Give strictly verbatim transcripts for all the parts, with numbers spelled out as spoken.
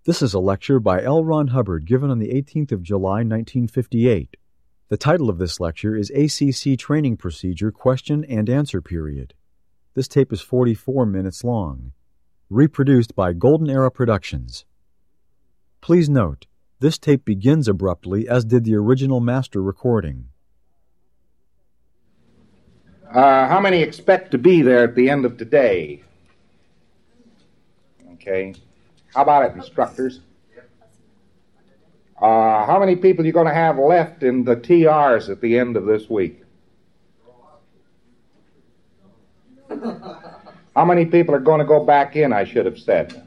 This is a lecture by L. Ron Hubbard given on the eighteenth of July, nineteen fifty-eight. The title of this lecture is A C C Training Procedure Question and Answer Period. This tape is forty-four minutes long. Reproduced by Golden Era Productions. Please note, this tape begins abruptly, as did the original master recording. Uh, how many expect to be there at the end of today? Okay. How about it, instructors? Uh, how many people are you going to have left in the T Rs at the end of this week? How many people are going to go back in, I should have said?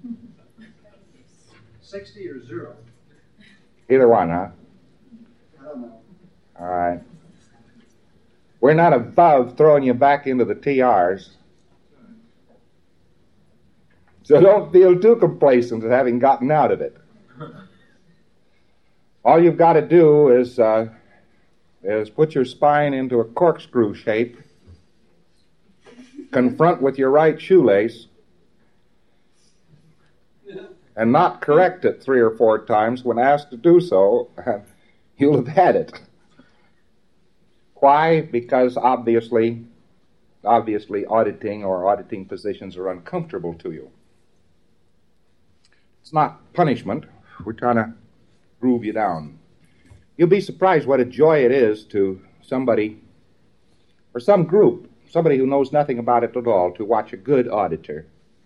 sixty or zero? Either one, huh? I don't know. All right. We're not above throwing you back into the T Rs. So don't feel too complacent at having gotten out of it. All you've got to do is, uh, is put your spine into a corkscrew shape, confront with your right shoelace, and not correct it three or four times when asked to do so, you'll have had it. Why? Because obviously, obviously auditing or auditing positions are uncomfortable to you. It's not punishment. We're trying to groove you down. You'll be surprised what a joy it is to somebody, or some group, somebody who knows nothing about it at all, to watch a good auditor,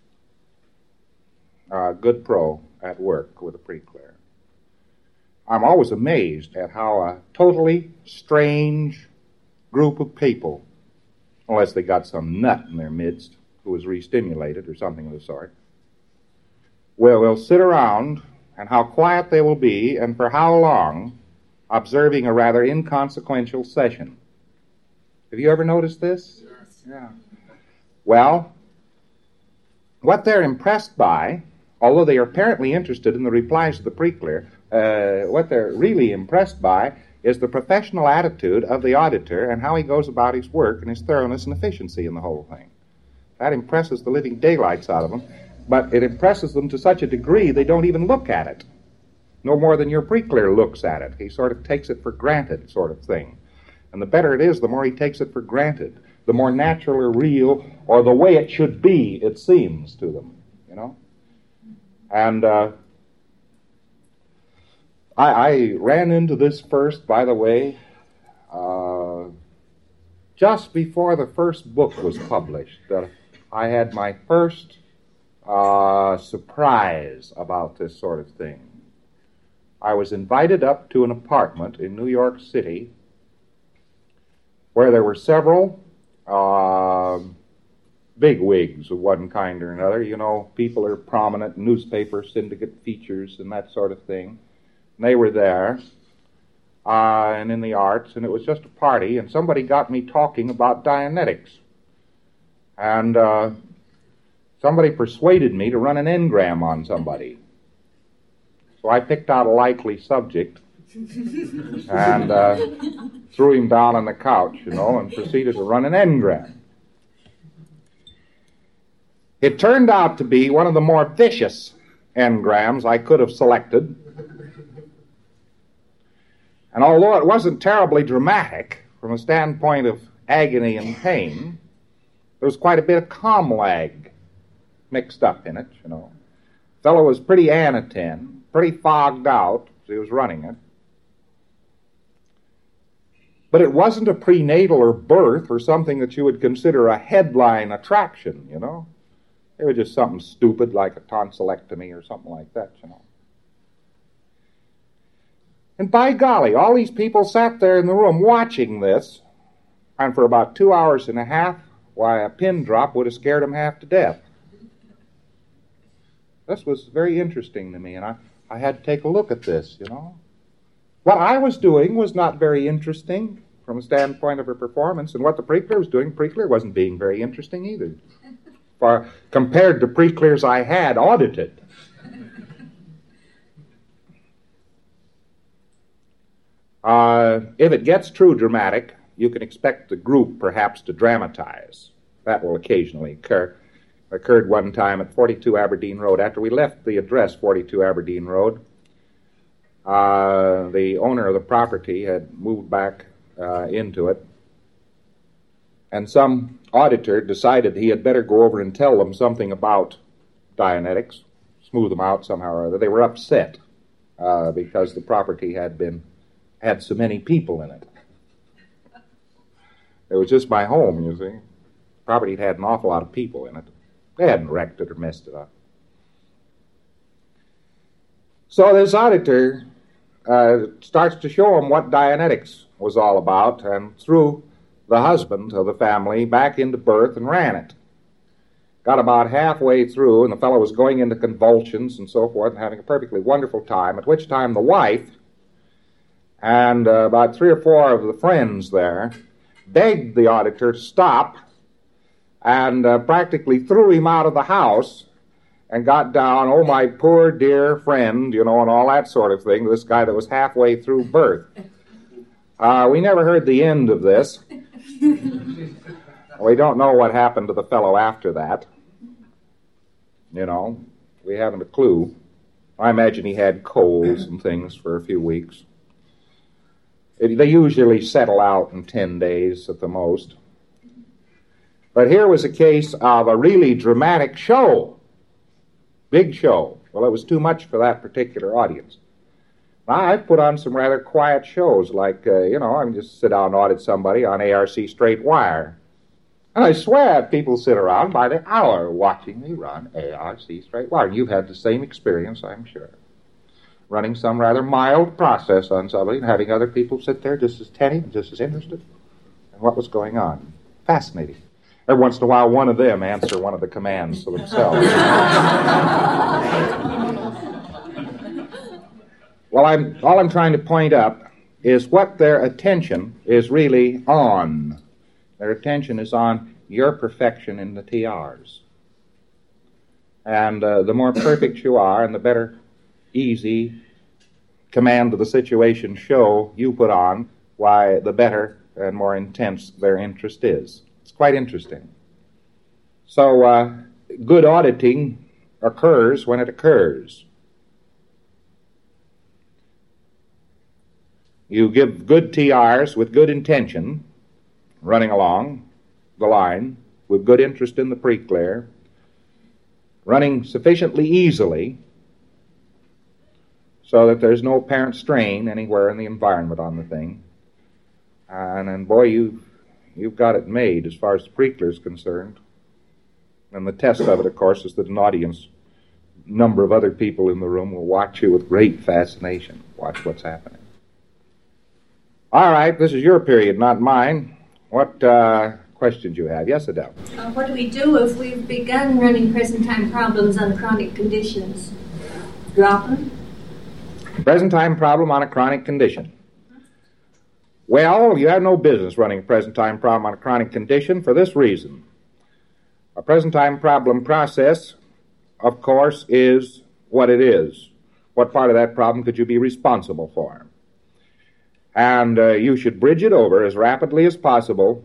a good pro at work with a pre-clear. I'm always amazed at how a totally strange group of people, unless they got some nut in their midst who was re-stimulated or something of the sort, well, they'll sit around, and how quiet they will be, and for how long, observing a rather inconsequential session. Have you ever noticed this? Yes. Yeah. Well, what they're impressed by, although they are apparently interested in the replies to the pre-clear, uh, what they're really impressed by is the professional attitude of the auditor and how he goes about his work and his thoroughness and efficiency in the whole thing. That impresses the living daylights out of them. But it impresses them to such a degree they don't even look at it. No more than your pre-clear looks at it. He sort of takes it for granted sort of thing. And the better it is, the more he takes it for granted. The more natural or real, or the way it should be, it seems to them, you know. And uh, I, I ran into this first, by the way, uh, just before the first book was published. Uh, I had my first Uh, surprise about this sort of thing. I was invited up to an apartment in New York City where there were several uh, bigwigs of one kind or another. You know, people are prominent, newspaper syndicate features and that sort of thing. And they were there, uh, and in the arts, and it was just a party, and somebody got me talking about Dianetics. And uh, somebody persuaded me to run an engram on somebody. So I picked out a likely subject and uh, threw him down on the couch, you know, and proceeded to run an engram. It turned out to be one of the more vicious engrams I could have selected. And although it wasn't terribly dramatic from a standpoint of agony and pain, there was quite a bit of comlag mixed up in it, you know. The fellow was pretty anatin, pretty fogged out as he was running it. But it wasn't a prenatal or birth or something that you would consider a headline attraction, you know. It was just something stupid like a tonsillectomy or something like that, you know. And by golly, all these people sat there in the room watching this, and for about two hours and a half, why, a pin drop would have scared them half to death. This was very interesting to me, and I, I had to take a look at this, you know. What I was doing was not very interesting from a standpoint of a performance, and what the pre-clear was doing, pre-clear wasn't being very interesting either, for compared to pre-clears I had audited. Uh, if it gets too dramatic, you can expect the group perhaps to dramatize. That will occasionally occur. occurred one time at forty-two Aberdeen Road. After we left the address, forty-two Aberdeen Road, uh, the owner of the property had moved back uh, into it, and some auditor decided he had better go over and tell them something about Dianetics, smooth them out somehow or other. They were upset uh, because the property had been had so many people in it. It was just my home, you see. The property had an awful lot of people in it. They hadn't wrecked it or messed it up. So this auditor uh, starts to show him what Dianetics was all about, and threw the husband of the family back into birth and ran it. Got about halfway through, and the fellow was going into convulsions and so forth, and having a perfectly wonderful time, at which time the wife and uh, about three or four of the friends there begged the auditor to stop, and uh, practically threw him out of the house, and got down, oh, my poor dear friend, you know, and all that sort of thing, this guy that was halfway through birth. Uh, we never heard the end of this. We don't know what happened to the fellow after that. You know, we haven't a clue. I imagine he had colds and things for a few weeks. It, they usually settle out in ten days at the most. But here was a case of a really dramatic show. Big show. Well, it was too much for that particular audience. Now, I've put on some rather quiet shows, like, uh, you know, I can just sit down and audit somebody on A R C Straight Wire. And I swear people sit around by the hour watching me run A R C Straight Wire. You've had the same experience, I'm sure. Running some rather mild process on somebody and having other people sit there just as attentive and just as interested in what was going on. Fascinating. Every once in a while, one of them answer one of the commands to themselves. Well, I'm, all I'm trying to point up is what their attention is really on. Their attention is on your perfection in the T Rs. And uh, the more perfect you are, and the better easy command of the situation show you put on, why, the better and more intense their interest is. It's quite interesting. So, uh, good auditing occurs when it occurs. You give good T Rs with good intention, running along the line, with good interest in the pre-clear, running sufficiently easily so that there's no apparent strain anywhere in the environment on the thing. And then, boy, you've, you've got it made as far as the pre-clear is concerned. And the test of it, of course, is that an audience, number of other people in the room will watch you with great fascination, watch what's happening. All right, this is your period, not mine. What uh, questions you have? Yes, Adele? Uh, what do we do if we've begun running present-time problems on chronic conditions? Drop them? Present-time problem on a chronic condition. Well, you have no business running a present-time problem on a chronic condition for this reason. A present-time problem process, of course, is what it is. What part of that problem could you be responsible for? And uh, you should bridge it over as rapidly as possible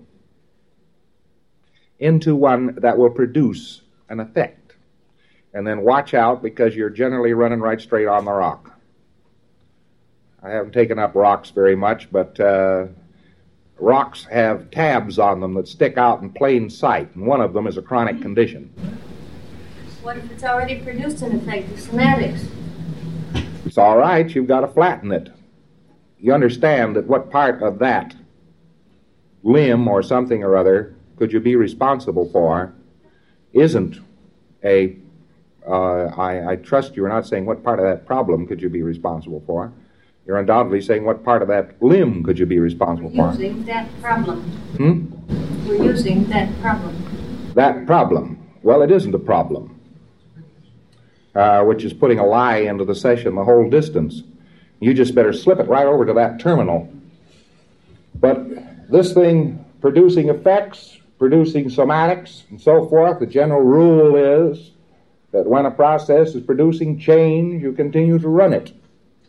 into one that will produce an effect. And then watch out, because you're generally running right straight on the rock. I haven't taken up rocks very much, but uh, rocks have tabs on them that stick out in plain sight, and one of them is a chronic condition. What if it's already produced an effect, the somatics? It's all right, you've got to flatten it. You understand that what part of that limb or something or other could you be responsible for isn't a, uh, I, I trust you are not saying what part of that problem could you be responsible for. You're undoubtedly saying what part of that limb could you be responsible We're for. using that problem. Hmm? We're using that problem. That problem. Well, it isn't a problem, uh, which is putting a lie into the session the whole distance. You just better slip it right over to that terminal. But this thing producing effects, producing somatics, and so forth, the general rule is that when a process is producing change, you continue to run it.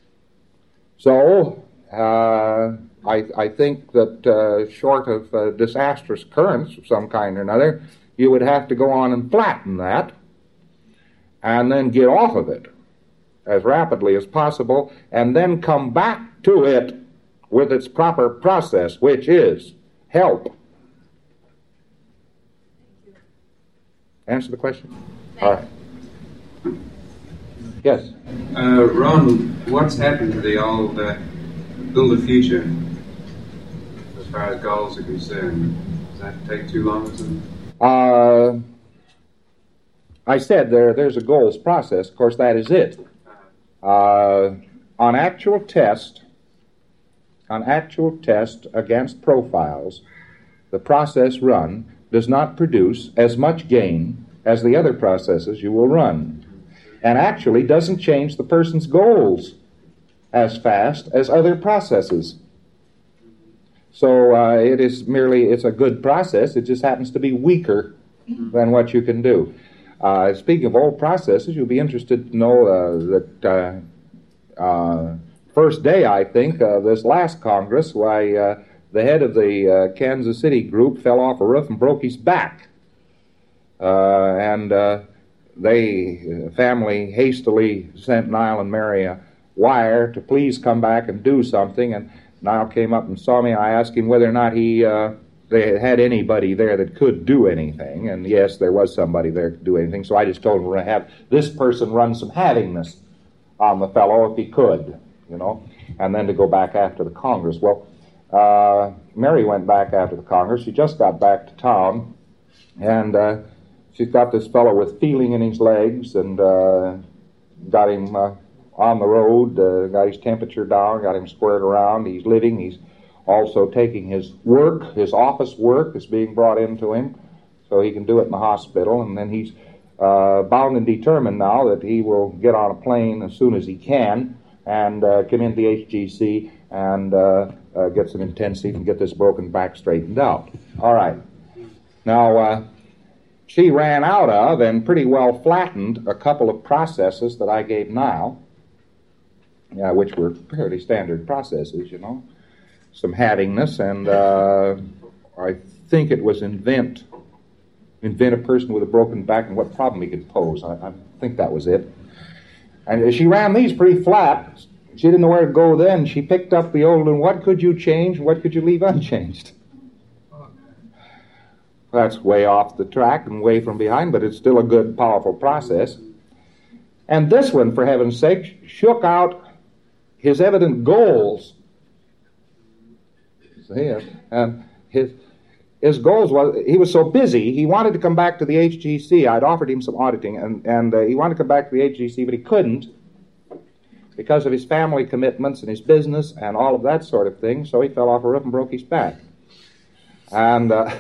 So, uh, I, I think that uh, short of uh, disastrous occurrence of some kind or another, you would have to go on and flatten that and then get off of it as rapidly as possible and then come back to it with its proper process, which is help. Answer the question? All right. Yes? Uh, Ron, what's happened to the old uh, Build a Future as far as goals are concerned? Does that take too long? Uh, I said there. there's a goals process. Of course, that is it. Uh, on actual test, on actual test against profiles, the process run does not produce as much gain as the other processes you will run, and actually doesn't change the person's goals as fast as other processes. So uh, it is merely, it's a good process, it just happens to be weaker than what you can do. Uh, speaking of old processes, you'll be interested to know uh, that uh, uh, first day, I think, of this last Congress, why uh, the head of the uh, Kansas City group fell off a roof and broke his back. Uh, and uh, they, uh, family hastily sent Niall and Mary a wire to please come back and do something, and Niall came up and saw me. I asked him whether or not he uh, they had anybody there that could do anything, and yes, there was somebody there that could do anything, so I just told him we're going to have this person run some havingness on the fellow if he could, you know, and then to go back after the Congress. Well, uh, Mary went back after the Congress. She just got back to town, and uh, she's got this fellow with feeling in his legs, and uh, got him uh, on the road, uh, got his temperature down, got him squared around. He's living. He's also taking his work, his office work is being brought into him, so he can do it in the hospital. And then he's uh, bound and determined now that he will get on a plane as soon as he can and uh, come into the H G C and uh, uh, get some intensive and get this broken back straightened out. All right. Now, uh, she ran out of and pretty well flattened a couple of processes that I gave Niall, uh, which were fairly standard processes, you know. Some havingness, and uh, I think it was invent, invent a person with a broken back and what problem he could pose. I, I think that was it. And she ran these pretty flat. She didn't know where to go then. She picked up the old one, what could you change and what could you leave unchanged? That's way off the track and way from behind, but it's still a good, powerful process. And this one, for heaven's sake, shook out his evident goals. See, and his his goals was, he was so busy, he wanted to come back to the H G C. I'd offered him some auditing, and, and uh, he wanted to come back to the H G C, but he couldn't because of his family commitments and his business and all of that sort of thing, so he fell off a roof and broke his back. And uh,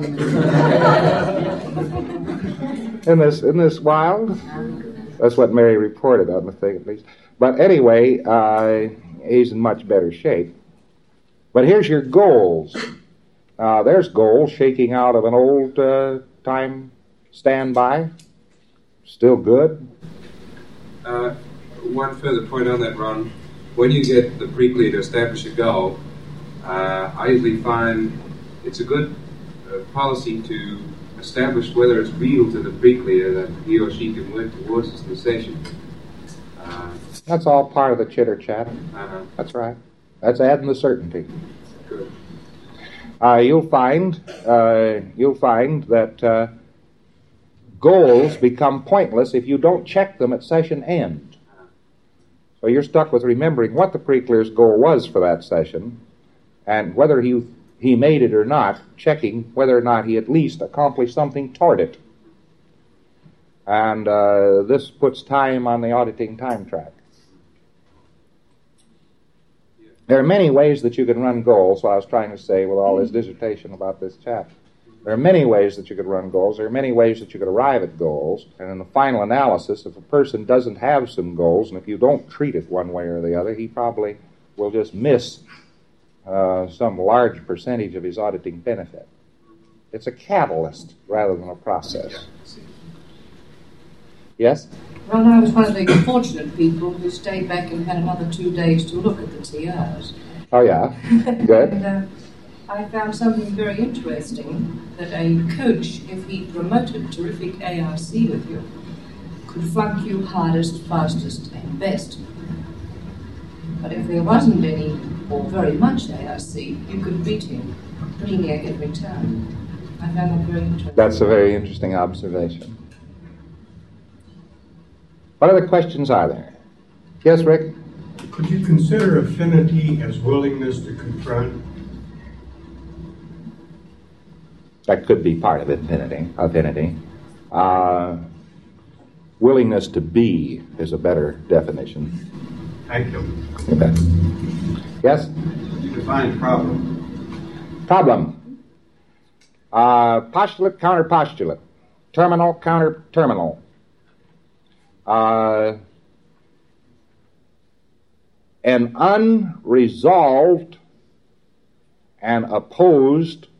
isn't this, isn't this wild? That's what Mary reported on the thing, at least. But anyway, uh, he's in much better shape. But here's your goals. Uh, there's goals shaking out of an old uh, time standby. Still good. Uh, one further point on that, Ron. When you get the pre-clear to establish a goal, uh, I usually find it's a good uh, policy to establish whether it's real to the pre-clear that he or she can work towards this in the session. Uh, That's all part of the chitter-chatter. uh-huh. That's right. That's adding the certainty. Good. Uh, you'll find uh, you'll find that uh, goals become pointless if you don't check them at session end. So you're stuck with remembering what the pre-clear's goal was for that session, and whether he he made it or not, checking whether or not he at least accomplished something toward it. And uh, this puts time on the auditing time track. There are many ways that you can run goals, what I was trying to say with all this dissertation about this chapter. There are many ways that you could run goals. There are many ways that you could arrive at goals. And in the final analysis, if a person doesn't have some goals, and if you don't treat it one way or the other, he probably will just miss uh, some large percentage of his auditing benefit. It's a catalyst rather than a process. Yes? Well, I was one of the fortunate people who stayed back and had another two days to look at the T Rs. Oh, yeah. Good. And, uh, I found something very interesting, that a coach, if he promoted terrific A R C with you, could flunk you hardest, fastest, and best. But if there wasn't any, or very much A R C, you could beat him pretty near every turn. I found that very interesting. That's a very interesting observation. What other questions are there? Yes, Rick? Could you consider affinity as willingness to confront? That could be part of affinity. affinity. Uh, willingness to be is a better definition. Thank you. You bet. Yes? You define problem. Problem. Uh, postulate, counter-postulate. Terminal, counter-terminal. Uh, an unresolved and opposed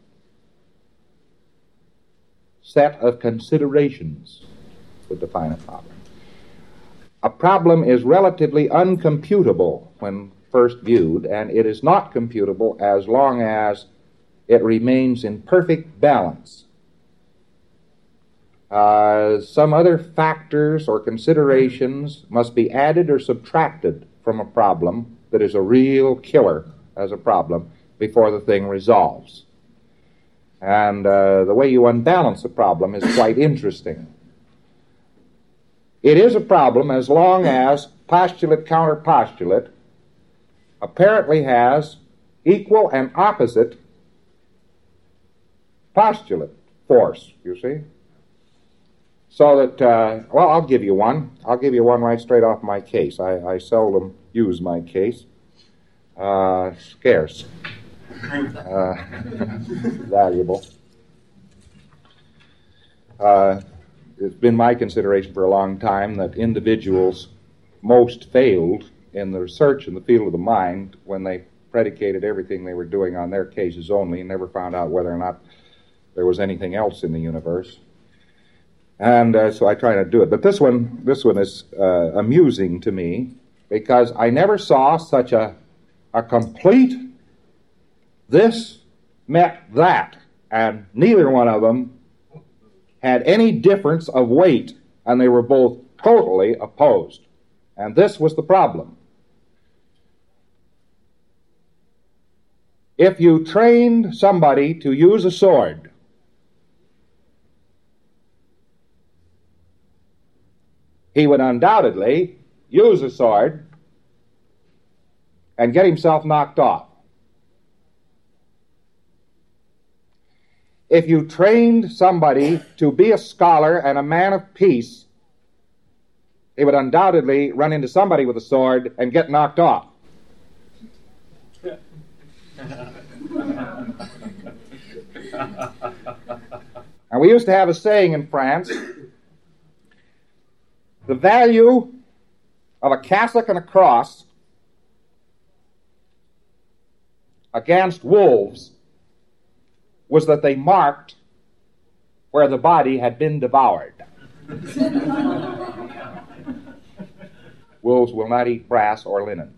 set of considerations would define a problem. A problem is relatively uncomputable when first viewed, and it is not computable as long as it remains in perfect balance. Uh, some other factors or considerations must be added or subtracted from a problem that is a real killer as a problem before the thing resolves. And uh, the way you unbalance a problem is quite interesting. It is a problem as long as postulate counter postulate apparently has equal and opposite postulate force, you see. So that, uh, well, I'll give you one. I'll give you one right straight off my case. I, I seldom use my case. Uh, scarce. Uh, valuable. Uh, it's been my consideration for a long time that individuals most failed in the research in the field of the mind when they predicated everything they were doing on their cases only and never found out whether or not there was anything else in the universe. And uh, so I try to do it. But this one, this one is uh, amusing to me because I never saw such a, a complete this met that, and neither one of them had any difference of weight, and they were both totally opposed. And this was the problem. If you trained somebody to use a sword, he would undoubtedly use a sword and get himself knocked off. If you trained somebody to be a scholar and a man of peace, he would undoubtedly run into somebody with a sword and get knocked off. And we used to have a saying in France, the value of a cassock and a cross against wolves was that they marked where the body had been devoured. Wolves will not eat brass or linen.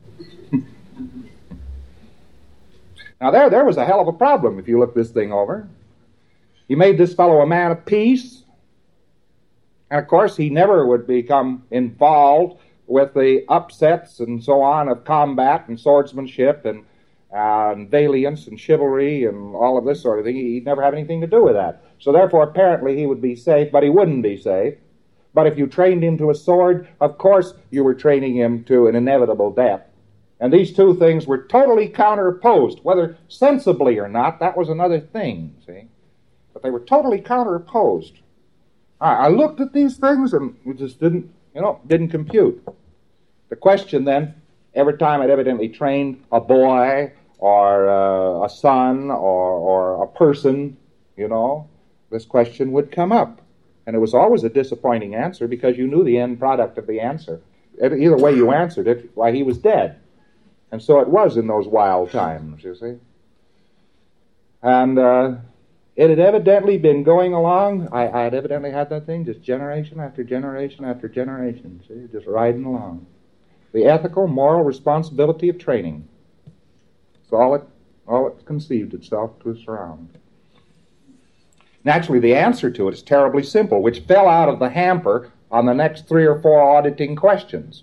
Now there, there was a hell of a problem if you look this thing over. He made this fellow a man of peace, and of course he never would become involved with the upsets and so on of combat and swordsmanship and Uh, and valiance and chivalry and all of this sort of thing. He'd never have anything to do with that. So therefore, apparently, he would be safe, but he wouldn't be safe. But if you trained him to a sword, of course you were training him to an inevitable death. And these two things were totally counteropposed. Whether sensibly or not, that was another thing, see? But they were totally counteropposed. I, I looked at these things and it just didn't, you know, didn't compute. The question then, every time I'd evidently trained a boy or uh, a son or, or a person, you know, this question would come up. And it was always a disappointing answer because you knew the end product of the answer. Either way you answered it, why, he was dead. And so it was in those wild times, you see. And uh, it had evidently been going along. I, I had evidently had that thing just generation after generation after generation, see, just riding along. The ethical, moral responsibility of training. That's all it, all it conceived itself to surround. Naturally, the answer to it is terribly simple, which fell out of the hamper on the next three or four auditing questions.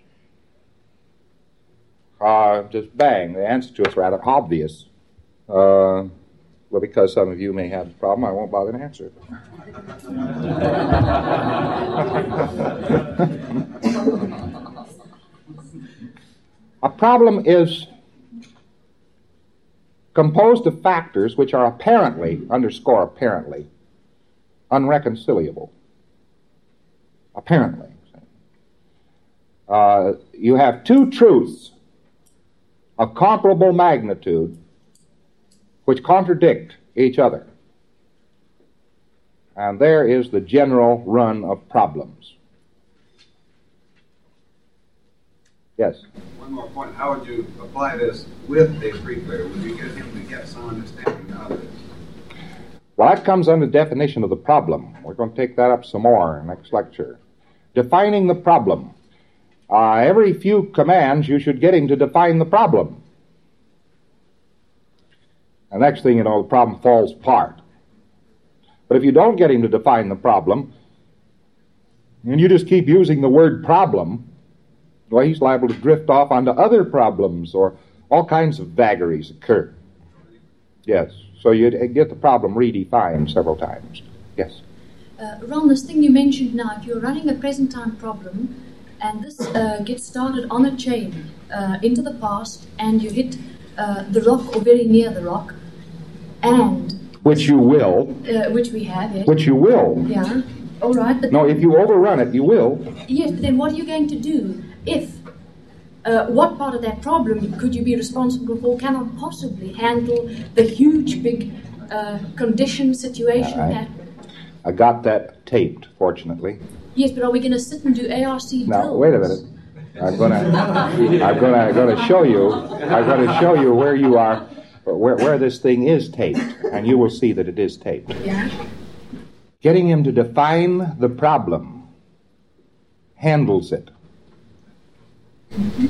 Uh, just bang, the answer to it is rather obvious. Uh, well, because some of you may have the problem, I won't bother to answer it. A problem is composed of factors which are apparently, underscore apparently, unreconcilable. Apparently. Uh, you have two truths of comparable magnitude which contradict each other. And there is the general run of problems. Yes? One more point. How would you apply this with a preclear? Would you get him to get some understanding of it? Well, that comes under definition of the problem. We're going to take that up some more in the next lecture. Defining the problem. Uh, every few commands, you should get him to define the problem. The next thing you know, the problem falls apart. But if you don't get him to define the problem, and you just keep using the word problem, well, he's liable to drift off onto other problems, or all kinds of vagaries occur. Yes, so you get the problem redefined several times. Yes? Uh, Ron, this thing you mentioned now, if you're running a present time problem, and this uh, gets started on a chain uh, into the past, and you hit uh, the rock or very near the rock, and... Which you will. Uh, which we have, yes. Which you will. Yeah, all right. But no, if you overrun it, you will. Yes, but then what are you going to do if... Uh, what part of that problem could you be responsible for cannot possibly handle the huge, big uh, condition situation right. that... I got that taped, fortunately. Yes, but are we going to sit and do A R C drills? Now, wait a minute. I'm going to, I'm going to, going to show you, I'm going to show you where you are, where, where this thing is taped, and you will see that it is taped. Yeah. Getting him to define the problem handles it. Mm-hmm.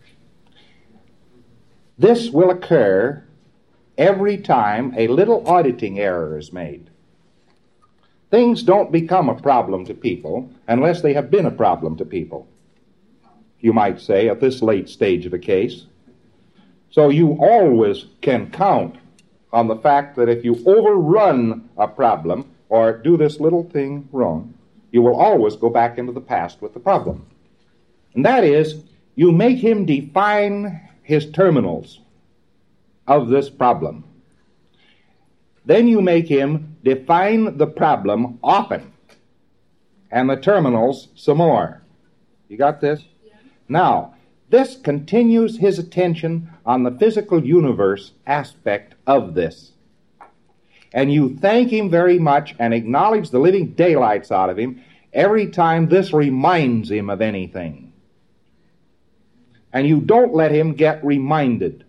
This will occur every time a little auditing error is made. Things don't become a problem to people unless they have been a problem to people, you might say, at this late stage of a case. So you always can count on the fact that if you overrun a problem or do this little thing wrong, you will always go back into the past with the problem. And that is, you make him define his terminals of this problem. Then you make him define the problem often, and the terminals some more. You got this? Yeah. Now, this continues his attention on the physical universe aspect of this. And you thank him very much and acknowledge the living daylights out of him every time this reminds him of anything. And you don't let him get reminded.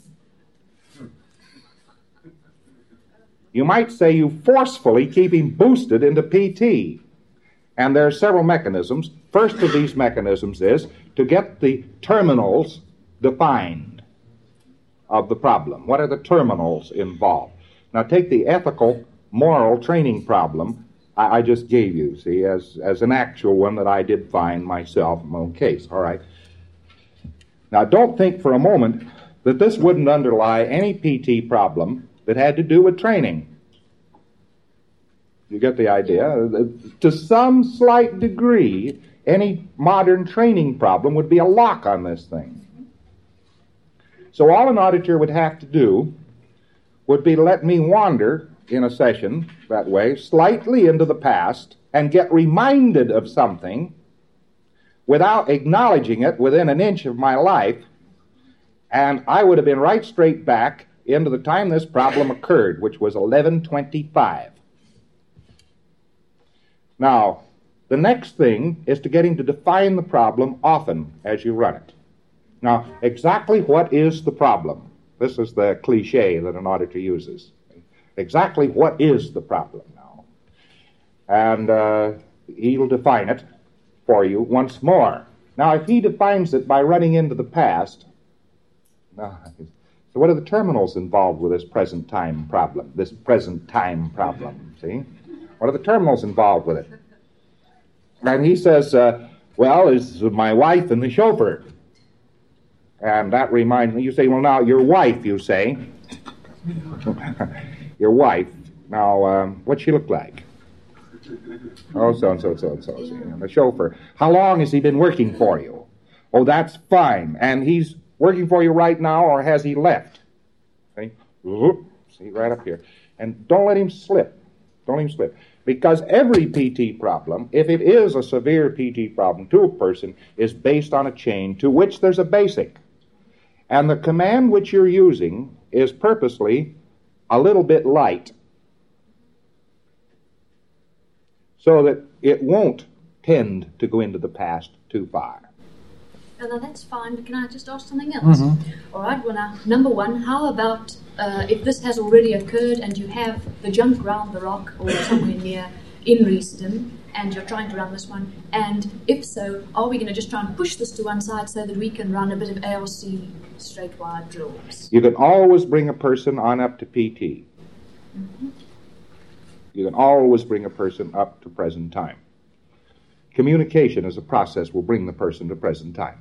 You might say you forcefully keep him boosted into P T. And there are several mechanisms. First of these mechanisms is to get the terminals defined of the problem. What are the terminals involved? Now take the ethical, moral training problem I, I just gave you, see, as, as an actual one that I did find myself in my own case. All right. Now don't think for a moment that this wouldn't underlie any P T problem that had to do with training. You get the idea? To some slight degree, any modern training problem would be a lock on this thing. So all an auditor would have to do would be to let me wander in a session that way, slightly into the past, and get reminded of something without acknowledging it within an inch of my life, and I would have been right straight back into the time this problem occurred, which was eleven twenty-five. Now, the next thing is to get him to define the problem often as you run it. Now, exactly what is the problem? This is the cliche that an auditor uses. Exactly what is the problem now? And uh, he'll define it for you once more. Now, if he defines it by running into the past, no, So what are the terminals involved with this present time problem? This present time problem, see? What are the terminals involved with it? And he says, uh, well, it's my wife and the chauffeur. And that reminds me, you say, well, now, your wife, you say. Your wife. Now, um, what's she look like? Oh, so-and-so, so-and-so. And the chauffeur. How long has he been working for you? Oh, that's fine. And he's working for you right now, or has he left? See? See, right up here. And don't let him slip. Don't let him slip. Because every P T problem, if it is a severe P T problem to a person, is based on a chain to which there's a basic. And the command which you're using is purposely a little bit light, so that it won't tend to go into the past too far. Oh, now that's fine, but can I just ask something else? Mm-hmm. All right, well now, number one, how about uh, if this has already occurred and you have the junk around the rock or somewhere near in Reeston, and you're trying to run this one, and if so, are we going to just try and push this to one side so that we can run a bit of A R C straight wire drills? You can always bring a person on up to P T. Mm-hmm. You can always bring a person up to present time. Communication as a process will bring the person to present time.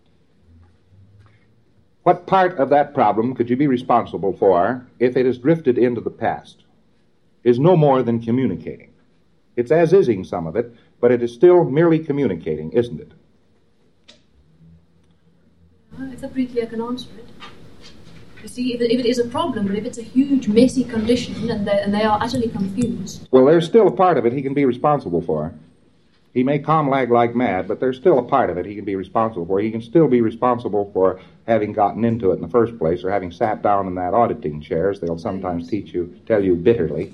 What part of that problem could you be responsible for if it has drifted into the past? Is no more than communicating. It's as-ising some of it, but it is still merely communicating, isn't it? Well, if the pre-clear can answer it. You see, if it, if it is a problem, but if it's a huge, messy condition and they, and they are utterly confused... Well, there's still a part of it he can be responsible for. He may com-lag like mad, but there's still a part of it he can be responsible for. He can still be responsible for having gotten into it in the first place or having sat down in that auditing chair, as they'll sometimes teach you, tell you bitterly.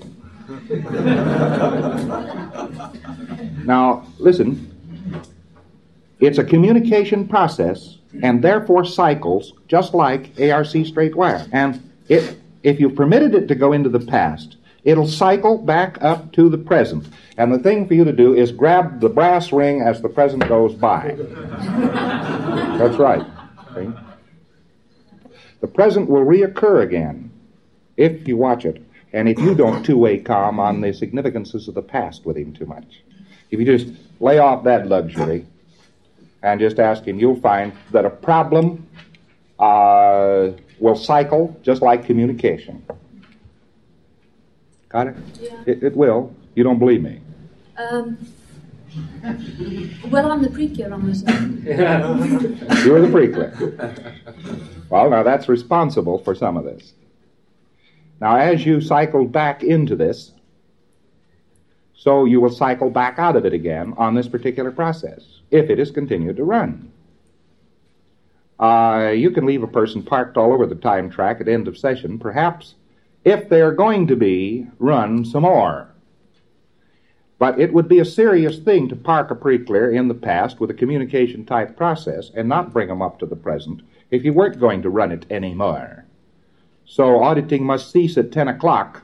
Now, listen. It's a communication process and therefore cycles just like A R C straight wire. And it, if you permitted it to go into the past, it'll cycle back up to the present. And the thing for you to do is grab the brass ring as the present goes by. That's right. See? The present will reoccur again if you watch it. And if you don't two-way com on the significances of the past with him too much. If you just lay off that luxury and just ask him, you'll find that a problem uh, will cycle just like communication. Got it? Yeah. It, it will. You don't believe me? Um, well, I'm the pre-clear on this one. You're the pre-clear. Well, now that's responsible for some of this. Now, as you cycle back into this, so you will cycle back out of it again on this particular process, if it has continued to run. Uh, you can leave a person parked all over the time track at end of session, perhaps, if they're going to be run some more. But it would be a serious thing to park a pre-clear in the past with a communication-type process and not bring them up to the present if you weren't going to run it anymore. So auditing must cease at ten o'clock.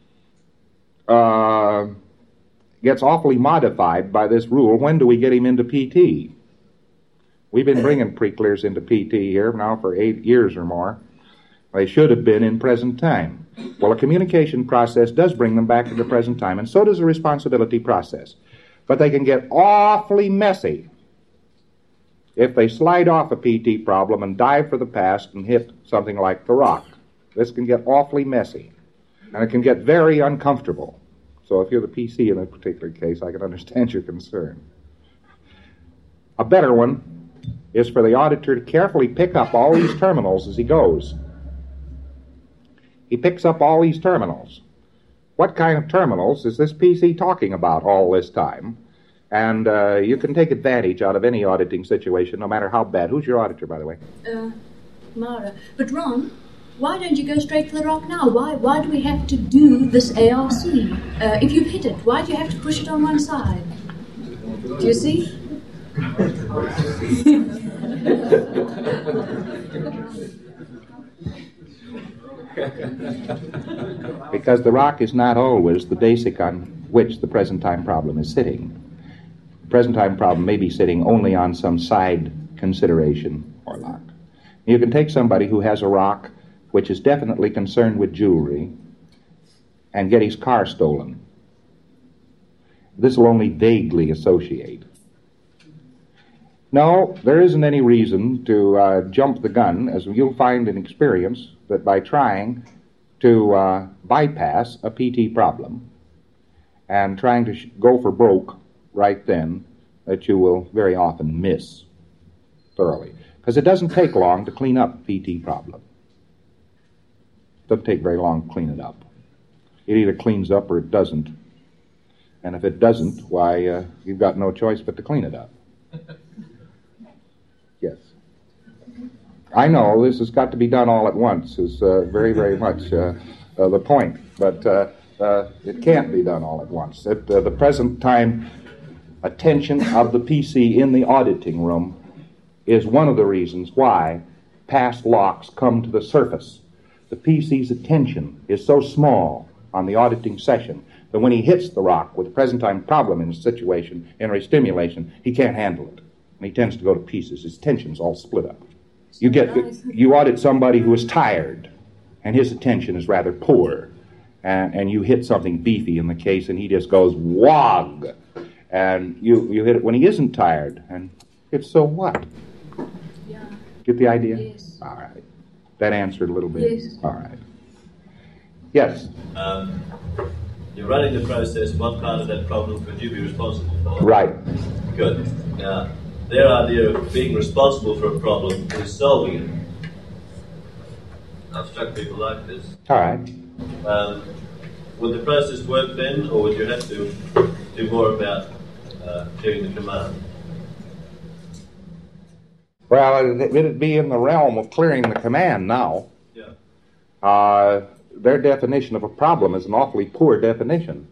Uh, gets awfully modified by this rule. When do we get him into P T? We've been bringing pre-clears into P T here now for eight years or more. They should have been in present time. Well, a communication process does bring them back into present time, and so does a responsibility process. But they can get awfully messy if they slide off a P T problem and dive for the past and hit something like the rock. This can get awfully messy, and it can get very uncomfortable. So if you're the P C in a particular case, I can understand your concern. A better one is for the auditor to carefully pick up all these terminals as he goes. He picks up all these terminals. What kind of terminals is this P C talking about all this time? And uh, you can take advantage out of any auditing situation, no matter how bad. Who's your auditor, by the way? Uh, Mara. But Ron, why don't you go straight for the rock now? Why Why do we have to do this A R C? Uh, if you've hit it, why do you have to push it on one side? Do you see? Because the rock is not always the basic on which the present time problem is sitting. The present time problem may be sitting only on some side consideration or lock. You can take somebody who has a rock which is definitely concerned with jewelry, and get his car stolen. This will only vaguely associate. No, there isn't any reason to uh, jump the gun, as you'll find in experience that by trying to uh, bypass a P T problem and trying to sh- go for broke right then, that you will very often miss thoroughly. Because it doesn't take long to clean up a P T problem. It doesn't take very long to clean it up. It either cleans up or it doesn't. And if it doesn't, why, uh, you've got no choice but to clean it up. Yes. I know this has got to be done all at once, is uh, very, very much uh, uh, the point. But uh, uh, it can't be done all at once. At uh, the present time, attention of the P C in the auditing room is one of the reasons why past locks come to the surface. The P C's attention is so small on the auditing session that when he hits the rock with a present time problem in a situation, in a stimulation, he can't handle it. And he tends to go to pieces. His attention's all split up. You get you audit somebody who is tired, and his attention is rather poor, and, and you hit something beefy in the case, and he just goes wog, and you you hit it when he isn't tired, and it's so what? Yeah. Get the idea? Yes. All right. That answered a little bit. Yes. All right. Yes. Um, you're running the process. What part of that problem could you be responsible for? Right. Good. Now, their idea of being responsible for a problem is solving it. I've struck people like this. All right. Um, would the process work then, or would you have to do more about uh, clearing the command? Well, it, it'd be in the realm of clearing the command now. Yeah. Uh, their definition of a problem is an awfully poor definition.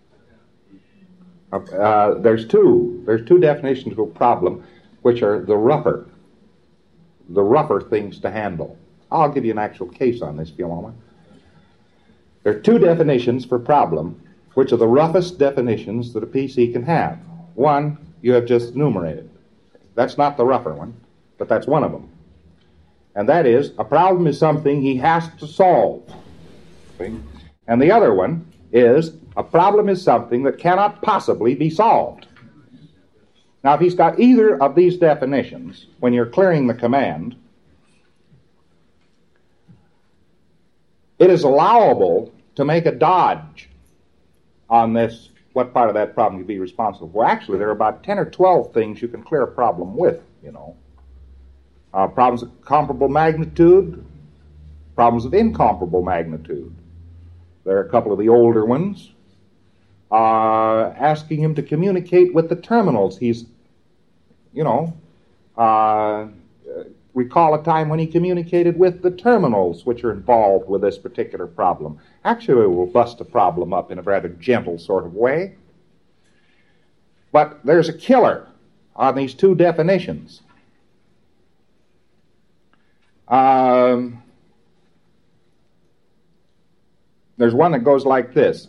Uh, there's two. There's two definitions of a problem, which are the rougher, the rougher things to handle. I'll give you an actual case on this if you want. There are two definitions for problem, which are the roughest definitions that a P C can have. One, you have just enumerated. That's not the rougher one, but that's one of them. And that is, a problem is something he has to solve. See? And the other one is, a problem is something that cannot possibly be solved. Now, if he's got either of these definitions, when you're clearing the command, it is allowable to make a dodge on this, what part of that problem you'd be responsible for. Actually, there are about ten or twelve things you can clear a problem with, you know. Uh, problems of comparable magnitude, problems of incomparable magnitude. There are a couple of the older ones. Uh, asking him to communicate with the terminals. He's, you know, uh, recall a time when he communicated with the terminals which are involved with this particular problem. Actually, we'll bust a problem up in a rather gentle sort of way. But there's a killer on these two definitions. Um, there's one that goes like this.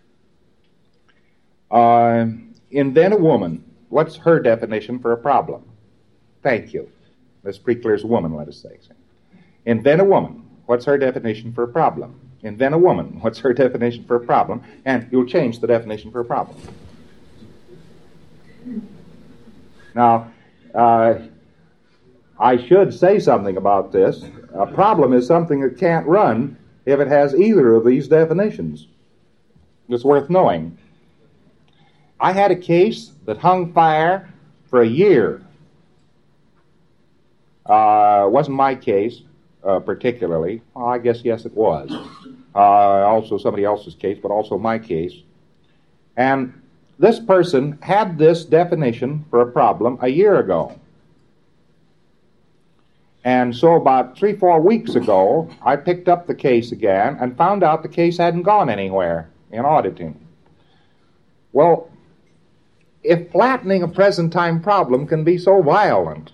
Uh, invent a woman. What's her definition for a problem? Thank you. This pre-clears a woman, let us say. Invent a woman. What's her definition for a problem? Invent a woman. What's her definition for a problem? And you'll change the definition for a problem. Now, uh, I should say something about this. A problem is something that can't run if it has either of these definitions. It's worth knowing. I had a case that hung fire for a year. Uh, it wasn't my case uh, particularly. Well, I guess, yes, it was. Uh, also somebody else's case, but also my case. And this person had this definition for a problem a year ago. And so about three, four weeks ago, I picked up the case again and found out the case hadn't gone anywhere in auditing. Well, if flattening a present-time problem can be so violent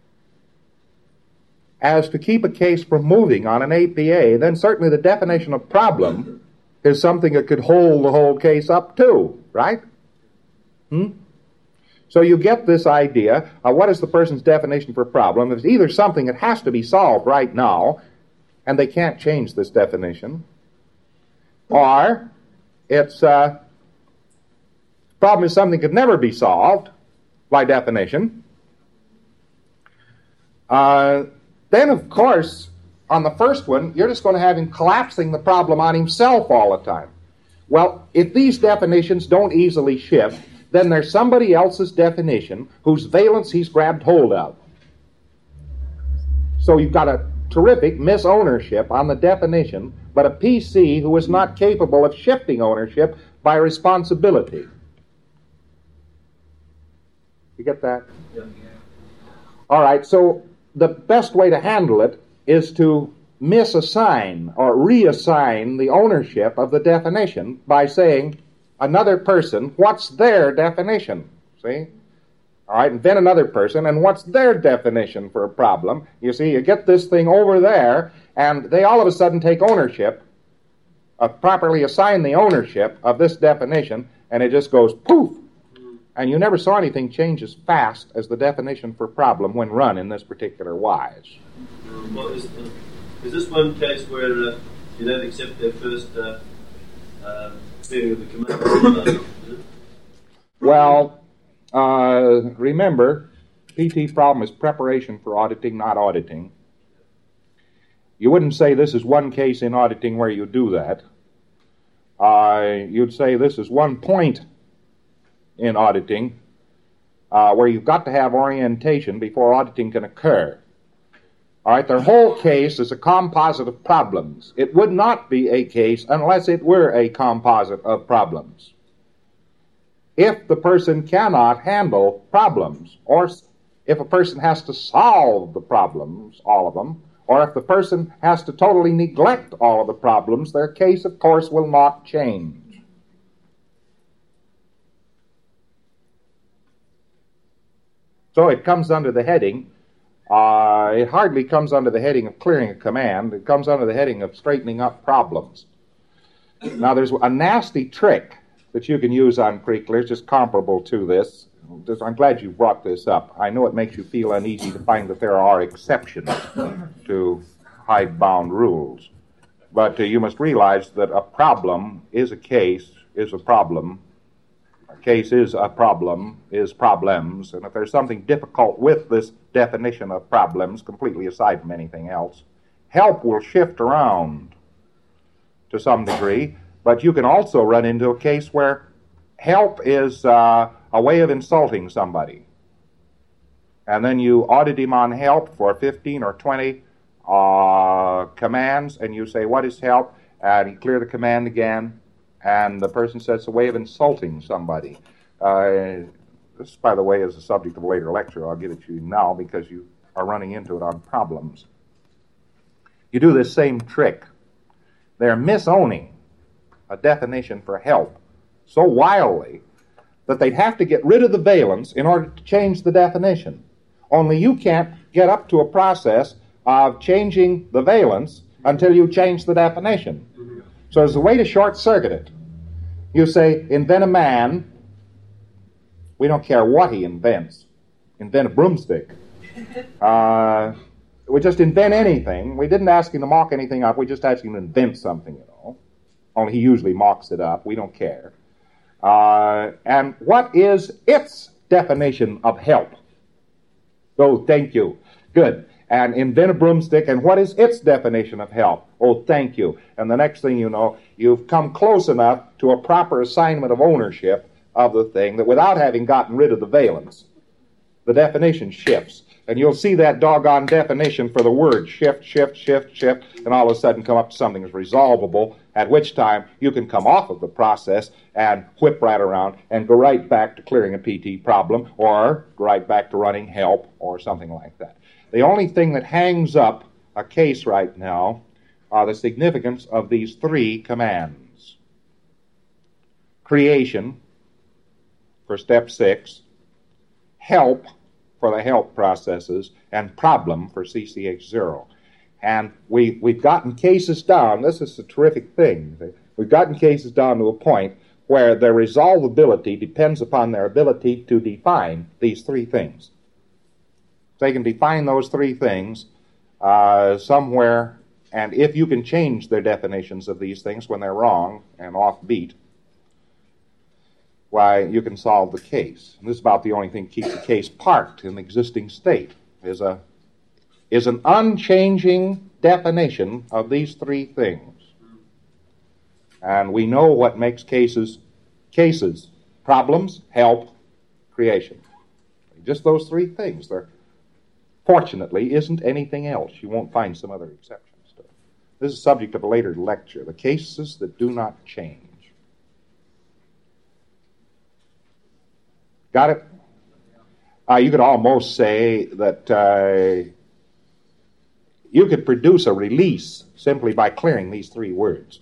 as to keep a case from moving on an A P A, then certainly the definition of problem is something that could hold the whole case up too, right? Hmm? So you get this idea of what is the person's definition for problem. It's either something that has to be solved right now, and they can't change this definition, or it's uh, problem is something that could never be solved by definition. Uh, then, of course, on the first one, you're just going to have him collapsing the problem on himself all the time. Well, if these definitions don't easily shift, then there's somebody else's definition whose valence he's grabbed hold of. So you've got a terrific misownership on the definition, but a P C who is not capable of shifting ownership by responsibility. You get that? Yeah. All right, so the best way to handle it is to misassign or reassign the ownership of the definition by saying another person, what's their definition? See? All right, invent another person, and what's their definition for a problem? You see, you get this thing over there, and they all of a sudden take ownership, uh, properly assign the ownership of this definition, and it just goes poof. And you never saw anything change as fast as the definition for problem when run in this particular wise. Well, is, uh, is this one case where uh, you don't accept their first uh, uh, thing of the command? Well, uh, remember, P T problem is preparation for auditing, not auditing. You wouldn't say this is one case in auditing where you do that. Uh, you'd say this is one point in auditing uh, where you've got to have orientation before auditing can occur. All right, their whole case is a composite of problems. It would not be a case unless it were a composite of problems. If the person cannot handle problems, or if a person has to solve the problems, all of them, or if the person has to totally neglect all of the problems, their case, of course, will not change. So it comes under the heading, uh, it hardly comes under the heading of clearing a command. It comes under the heading of straightening up problems. Now, there's a nasty trick that you can use on pre-clears, just comparable to this. Just, I'm glad you brought this up. I know it makes you feel uneasy to find that there are exceptions to hidebound rules. But uh, you must realize that a problem is a case, is a problem. A case is a problem, is problems, and if there's something difficult with this definition of problems, completely aside from anything else, help will shift around to some degree, but you can also run into a case where help is uh, a way of insulting somebody. And then you audit him on help for fifteen or twenty uh, commands, and you say, what is help? And you clear the command again, and the person says it's a way of insulting somebody. Uh, this, by the way, is the subject of a later lecture. I'll give it to you now because you are running into it on problems. You do this same trick. They're misowning a definition for help so wildly that they'd have to get rid of the valence in order to change the definition. Only you can't get up to a process of changing the valence until you change the definition. So there's a way to short-circuit it. You say, invent a man. We don't care what he invents. Invent a broomstick. Uh, we just invent anything. We didn't ask him to mock anything up. We just asked him to invent something, you know. Only he usually mocks it up. We don't care. Uh, and what is its definition of help? Oh, thank you. Good. And invent a broomstick, and what is its definition of help? Oh, thank you. And the next thing you know, you've come close enough to a proper assignment of ownership of the thing that without having gotten rid of the valence, the definition shifts. And you'll see that doggone definition for the word shift, shift, shift, shift, and all of a sudden come up to something that's resolvable, at which time you can come off of the process and whip right around and go right back to clearing a P T problem, or go right back to running help, or something like that. The only thing that hangs up a case right now are the significance of these three commands. Creation for step six, help for the help processes, and problem for C C H zero. And we, we've gotten cases down, this is a terrific thing, we've gotten cases down to a point where their resolvability depends upon their ability to define these three things. They can define those three things uh, somewhere and if you can change their definitions of these things when they're wrong and offbeat, why, you can solve the case. And this is about the only thing that keeps the case parked in the existing state, is a is an unchanging definition of these three things. And we know what makes cases cases. Problems, help, creation. Just those three things. There, fortunately, isn't anything else. You won't find some other exceptions to it. This is the subject of a later lecture, the cases that do not change. Got it? Uh, you could almost say that uh, you could produce a release simply by clearing these three words.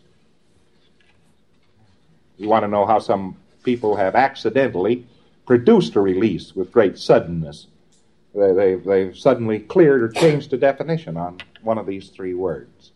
You want to know how some people have accidentally produced a release with great suddenness. They, they've, they've suddenly cleared or changed a definition on one of these three words.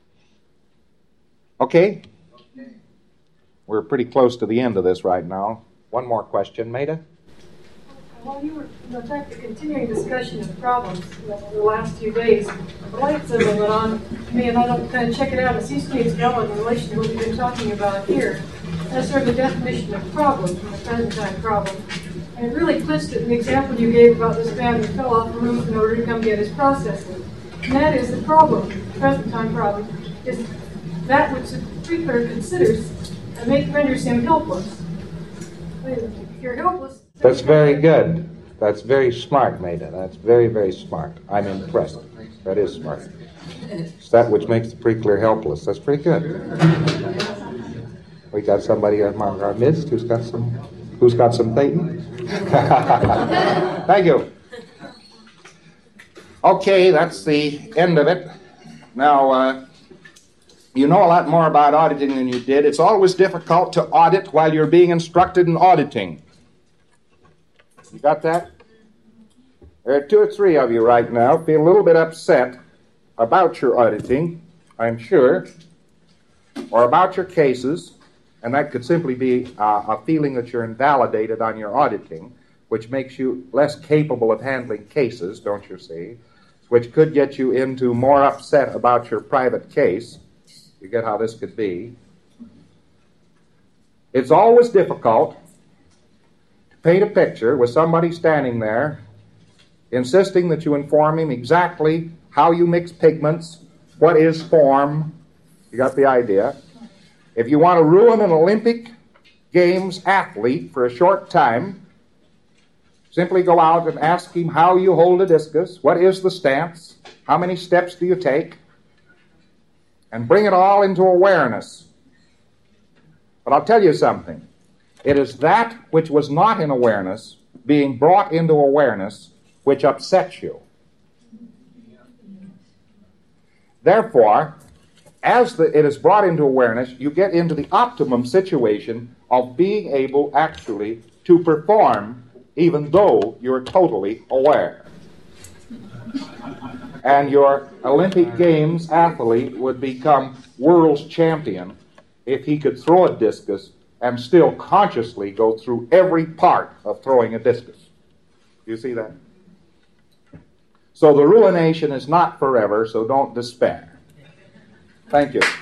Okay? Okay. We're pretty close to the end of this right now. One more question, Maida? Well, you were, in fact, the continuing discussion of problems you know, over the last few days, the light symbol went on to me, and I don't kind of check it out. It seems to me it's valid in relation to what we've been talking about here. That's sort of the definition of problem, from the present time problem. And it really clinched it in the example you gave about this man who fell off the roof in order to come get his processing. And that is the problem, the present time problem, is that which the preclear considers and make, renders him helpless. If you're helpless. That's very good. That's very smart, Maida. That's very, very smart. I'm impressed. That is smart. It's that which makes the preclear helpless. That's pretty good. We got somebody among our midst who's got some who's got some Thetan. Thank you. Okay, that's the end of it. Now, uh, you know a lot more about auditing than you did. It's always difficult to audit while you're being instructed in auditing. You got that? There are two or three of you right now feel a little bit upset about your auditing, I'm sure, or about your cases, and that could simply be uh, a feeling that you're invalidated on your auditing, which makes you less capable of handling cases, don't you see, which could get you into more upset about your private case. You get how this could be. It's always difficult paint a picture with somebody standing there insisting that you inform him exactly how you mix pigments, what is form. You got the idea. If you want to ruin an Olympic Games athlete for a short time, simply go out and ask him how you hold a discus, what is the stance, how many steps do you take, and bring it all into awareness. But I'll tell you something. It is that which was not in awareness, being brought into awareness, which upsets you. Therefore, as the, it is brought into awareness, you get into the optimum situation of being able actually to perform even though you're totally aware. And your Olympic Games athlete would become world's champion if he could throw a discus and still consciously go through every part of throwing a discus. You see that? So the ruination is not forever, so don't despair. Thank you.